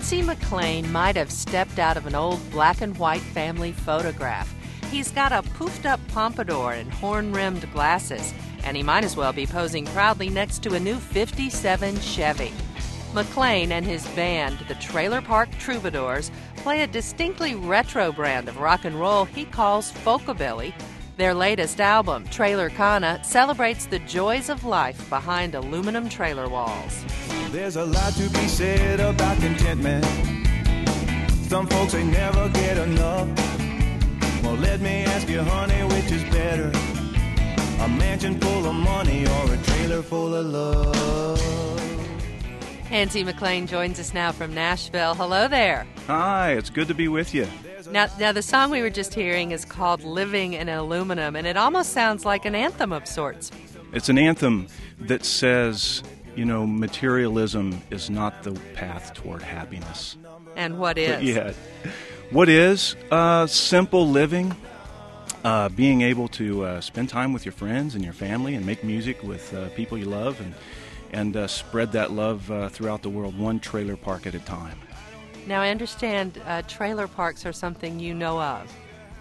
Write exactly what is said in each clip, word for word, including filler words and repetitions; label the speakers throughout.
Speaker 1: Nancy McLean might have stepped out of an old black and white family photograph. He's got a poofed-up pompadour and horn-rimmed glasses, and he might as well be posing proudly next to a new fifty-seven Chevy. McLean and his band, the Trailer Park Troubadours, play a distinctly retro brand of rock and roll he calls folkabilly. Their latest album, Trailer Kana, celebrates the joys of life behind aluminum trailer walls.
Speaker 2: There's a lot to be said about contentment. Some folks, they never get enough. Well, let me ask you, honey, which is better? A mansion full of money or a trailer full of love?
Speaker 1: Nancy McLean joins us now from Nashville. Hello there.
Speaker 3: Hi, it's good to be with you.
Speaker 1: Now, now, the song we were just hearing is called Living in Aluminum, and it almost sounds like an anthem of sorts.
Speaker 3: It's an anthem that says, you know, materialism is not the path toward happiness.
Speaker 1: And what is?
Speaker 3: But yeah. What is? Uh, simple living, uh, being able to uh, spend time with your friends and your family and make music with uh, people you love and, and uh, spread that love uh, throughout the world, one trailer park at a time.
Speaker 1: Now, I understand uh, trailer parks are something you know of.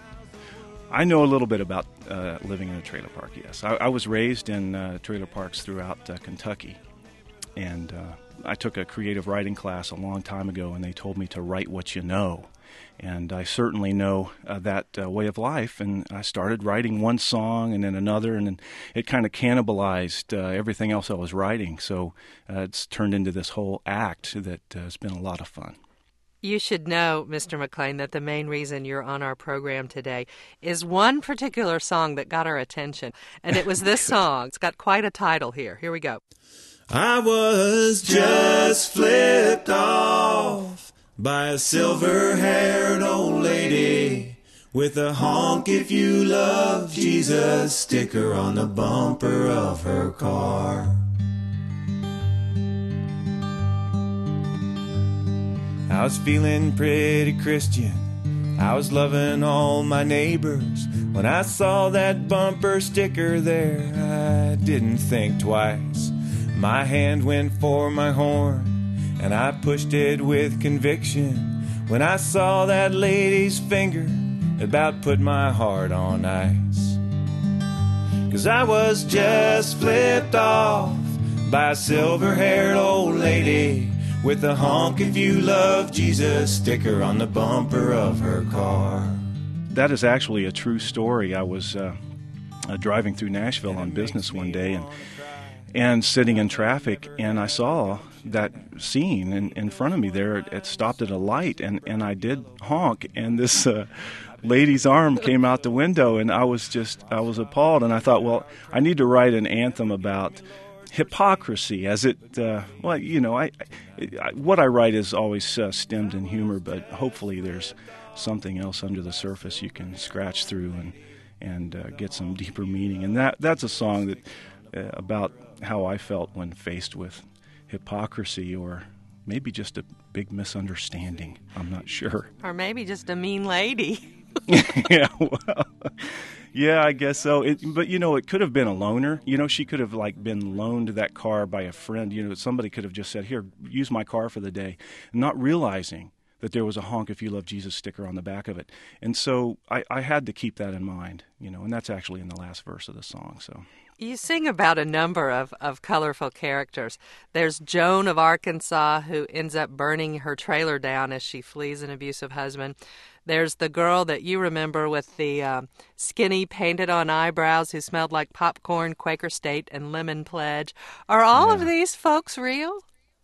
Speaker 3: I know a little bit about uh, living in a trailer park, yes. I, I was raised in uh, trailer parks throughout uh, Kentucky, and uh, I took a creative writing class a long time ago, and they told me to write what you know. And I certainly know uh, that uh, way of life, and I started writing one song and then another, and then it kind of cannibalized uh, everything else I was writing. So uh, it's turned into this whole act that uh, has been a lot of fun.
Speaker 1: You should know, Mister McLean, that the main reason you're on our program today is one particular song that got our attention, and it was this song. It's got quite a title here. Here we go.
Speaker 2: I was just flipped off by a silver-haired old lady with a honk if you love Jesus sticker on the bumper of her car. I was feeling pretty Christian. I was loving all my neighbors. When I saw that bumper sticker there, I didn't think twice. My hand went for my horn, and I pushed it with conviction. When I saw that lady's finger, it about put my heart on ice. 'Cause I was just flipped off by a silver-haired old lady with a honk if you love Jesus sticker on the bumper of her car.
Speaker 3: That is actually a true story. I was uh, uh, driving through Nashville on business one day and and sitting in traffic, and I saw that scene in, in front of me there. It, it stopped at a light, and, and I did honk, and this uh, lady's arm came out the window, and I was just, I was appalled, and I thought, well, I need to write an anthem about hypocrisy, as it, uh, well, you know, I, I what I write is always uh, stemmed in humor, but hopefully there's something else under the surface you can scratch through and and uh, get some deeper meaning. And that that's a song that uh, about how I felt when faced with hypocrisy, or maybe just a big misunderstanding. I'm not sure.
Speaker 1: Or maybe just a mean lady.
Speaker 3: yeah, well, yeah, I guess so. It, but, you know, it could have been a loaner. You know, she could have, like, been loaned that car by a friend. You know, somebody could have just said, here, use my car for the day, not realizing that there was a honk if you love Jesus sticker on the back of it. And so I, I had to keep that in mind, you know, and that's actually in the last verse of the song, so...
Speaker 1: You sing about a number of, of colorful characters. There's Joan of Arkansas, who ends up burning her trailer down as she flees an abusive husband. There's the girl that you remember with the uh, skinny painted-on eyebrows who smelled like popcorn, Quaker State, and Lemon Pledge. Are all yeah. of these folks real?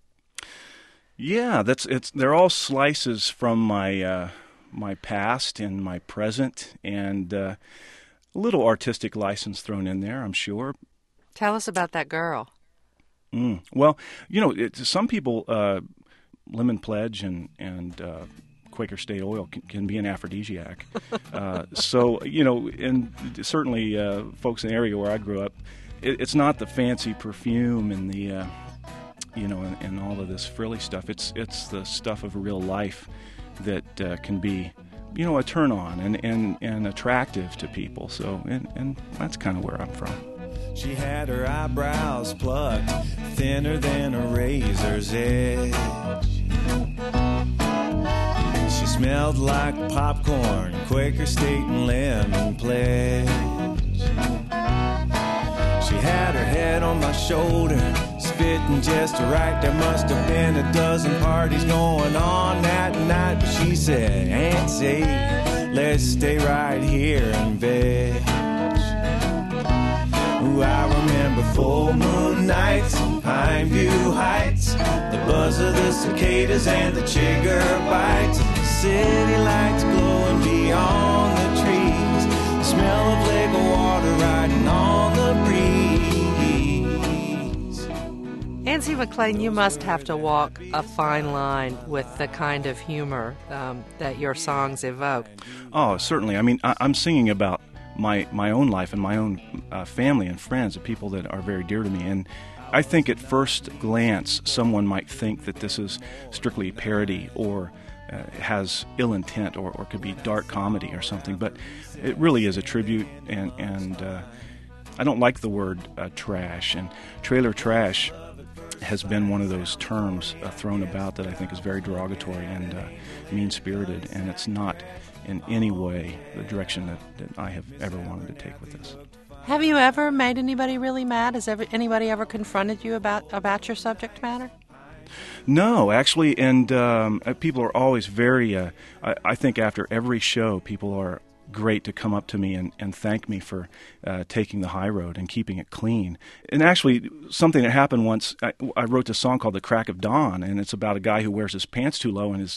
Speaker 3: Yeah, that's it's. They're all slices from my uh, my past and my present, and uh, a little artistic license thrown in there, I'm sure.
Speaker 1: Tell us about that girl.
Speaker 3: Mm. Well, you know, it, some people, uh, Lemon Pledge and and uh, Quaker State oil can, can be an aphrodisiac. uh, so, you know, and certainly uh, folks in the area where I grew up, it, it's not the fancy perfume and the, uh, you know, and, and all of this frilly stuff. It's it's the stuff of real life that uh, can be, you know, a turn on and, and, and attractive to people. So, and, and that's kind of where I'm from.
Speaker 2: She had her eyebrows plucked thinner than a razor's edge. smelled like popcorn, Quaker State and Lemon Pledge. She had her head on my shoulder, spitting just right. There must have been a dozen parties going on that night, but she said, Nancy, let's stay right here and veg. Ooh, I remember full moon nights in Pine View Heights, the buzz of the cicadas and the chigger bites, the city lights glowing beyond the trees, the smell of lake water riding on the breeze.
Speaker 1: Nancy McLean, you must have to walk a fine line with the kind of humor um, that your songs evoke.
Speaker 3: Oh, certainly. I mean, I, I'm singing about my my own life and my own uh, family and friends, the people that are very dear to me. And I think at first glance, someone might think that this is strictly parody or uh, has ill intent or, or could be dark comedy or something. But it really is a tribute, and, and uh, I don't like the word uh, trash. And trailer trash has been one of those terms uh, thrown about that I think is very derogatory and uh, mean-spirited, and it's not in any way the direction that, that I have ever wanted to take with this.
Speaker 1: Have you ever made anybody really mad? Has ever, anybody ever confronted you about, about your subject matter?
Speaker 3: No, actually, and um, people are always very, uh, I, I think after every show, people are great to come up to me and, and thank me for uh, taking the high road and keeping it clean. And actually, something that happened once, I, I wrote this song called The Crack of Dawn, and it's about a guy who wears his pants too low and his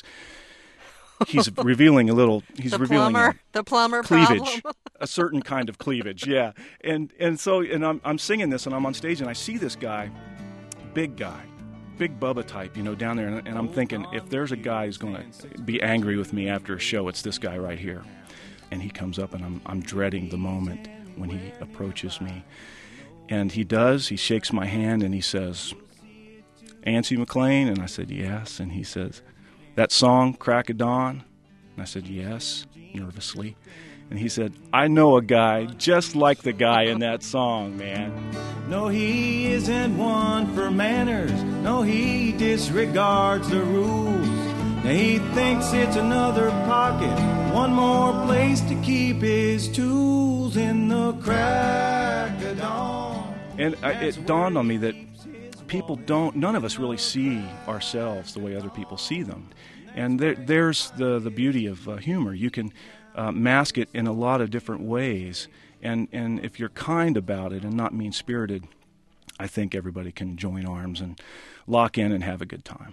Speaker 3: he's revealing a little. He's
Speaker 1: the
Speaker 3: revealing
Speaker 1: plumber,
Speaker 3: a
Speaker 1: the plumber
Speaker 3: cleavage,
Speaker 1: problem.
Speaker 3: a certain kind of cleavage. Yeah, and and so and I'm I'm singing this and I'm on stage and I see this guy, big guy, big Bubba type, you know, down there, and, and I'm thinking if there's a guy who's going to be angry with me after a show, it's this guy right here. And he comes up and I'm I'm dreading the moment when he approaches me, and he does. He shakes my hand and he says, "Nancy McLean," and I said yes, and he says, "That song, Crack of Dawn?" And I said, yes, nervously. And he said, "I know a guy just like the guy in that song, man."
Speaker 2: No, he isn't one for manners. No, he disregards the rules. Now he thinks it's another pocket, one more place to keep his tools in the crack of dawn.
Speaker 3: And I, it dawned on me that people don't, none of us really see ourselves the way other people see them. And there, there's the, the beauty of uh, humor. You can uh, mask it in a lot of different ways. And, and if you're kind about it and not mean-spirited, I think everybody can join arms and lock in and have a good time.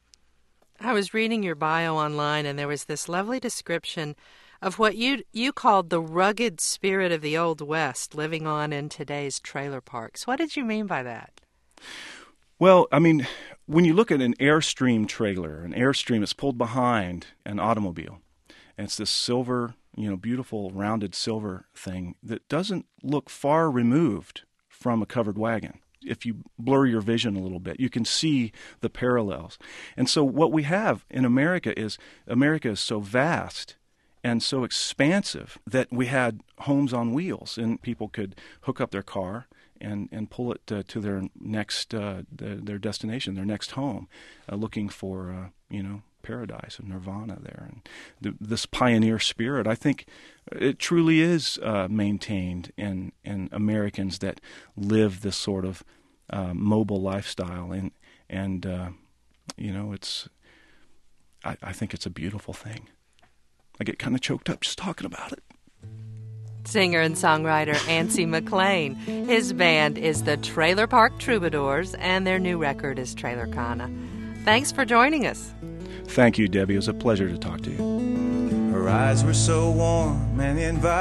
Speaker 1: I was reading your bio online, and there was this lovely description of what you you called the rugged spirit of the Old West living on in today's trailer parks. What did you mean by that?
Speaker 3: Well, I mean, when you look at an Airstream trailer, an Airstream is pulled behind an automobile, and it's this silver, you know, beautiful rounded silver thing that doesn't look far removed from a covered wagon. If you blur your vision a little bit, you can see the parallels. And so what we have in America is, America is so vast and so expansive that we had homes on wheels, and people could hook up their car and, and pull it uh, to their next uh, the, their destination, their next home, uh, looking for uh, you know paradise and nirvana there. And th- this pioneer spirit, I think, it truly is uh, maintained in in Americans that live this sort of uh, mobile lifestyle, and and uh, you know it's I, I think it's a beautiful thing. I get kind of choked up just talking about it.
Speaker 1: Singer and songwriter Nancy McLean. His band is the Trailer Park Troubadours, and their new record is Trailercana. Thanks for joining us.
Speaker 3: Thank you, Debbie. It was a pleasure to talk to you.
Speaker 2: Her eyes were so warm and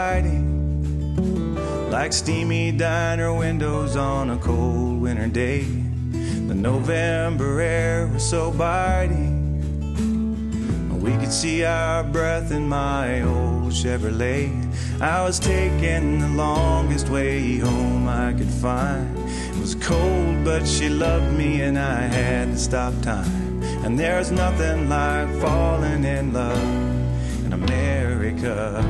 Speaker 2: inviting, like steamy diner windows on a cold winter day. The November air was so biting, we could see our breath in my old Chevrolet. I was taking the longest way home I could find. It was cold, but she loved me and I had to stop time. And there's nothing like falling in love in America.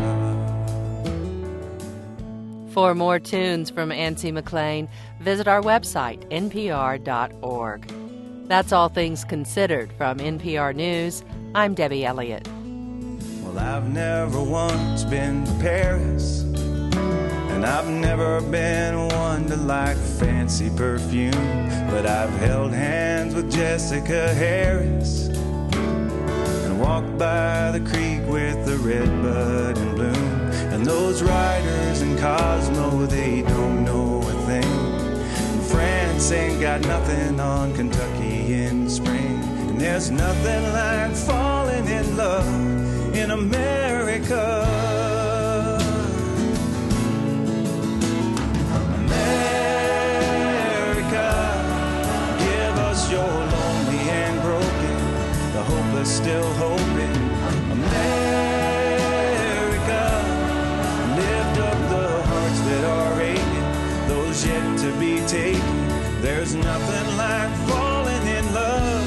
Speaker 1: For more tunes from Nancy McLean, visit our website, N P R dot org. That's All Things Considered from N P R News. I'm Debbie Elliott.
Speaker 2: Well, I've never once been to Paris, and I've never been one to like fancy perfume, but I've held hands with Jessica Harris and walked by the creek with the redbud in bloom. And those riders in Cosmo, they don't know a thing. And France ain't got nothing on Kentucky in spring. And there's nothing like falling in love in America. You're lonely and broken, the hopeless still hoping. America, lift up the hearts that are aching, those yet to be taken. There's nothing like falling in love